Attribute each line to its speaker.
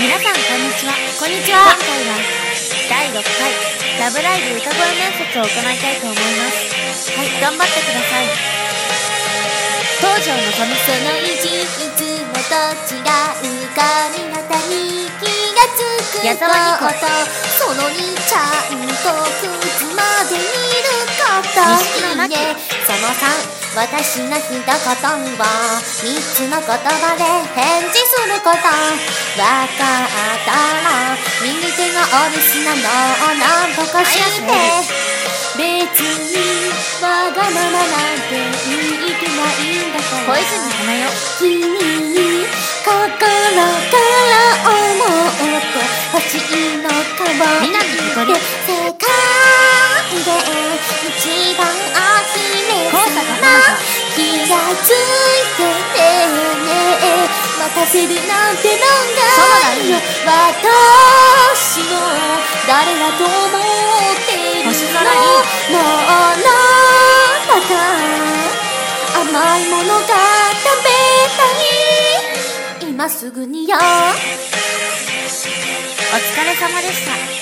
Speaker 1: 皆さんこんにちは。
Speaker 2: こんにちは。
Speaker 1: 今回は第6回ラブライブ歌声面接を行いたいと思います。はい、頑張ってください。
Speaker 2: 東条のぞみ、その意地いつもと違う髪型に気がつく
Speaker 1: 矢沢に
Speaker 2: こと、そのにちゃんと靴まで見ること
Speaker 1: 錦野なき
Speaker 2: その3、私の一言を3つの言葉で返事すること。わかったら右手がお留守なのをなんとかして、別にわがままなんて言ってないんだから。
Speaker 1: 小泉花代、
Speaker 2: 君に心から思うと欲しいのかも。
Speaker 1: 南ひとり、
Speaker 2: 世界で一番綺麗
Speaker 1: 高坂
Speaker 2: な
Speaker 1: 花
Speaker 2: 気がついててね。待たせるなんてのないよ。私の誰だと思ってるの。
Speaker 1: 星空に
Speaker 2: もうあなたが甘いものが食べたい今すぐによ。
Speaker 1: お疲れ様でした。